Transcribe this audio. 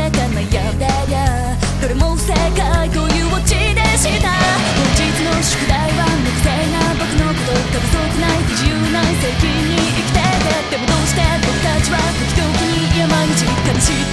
か悩んでりゃどれも不正解というオチでした本日の宿題は無個性な僕のこと過不足ない不自由ない責任に生きててでもどうして僕たちは時々に毎日悲しい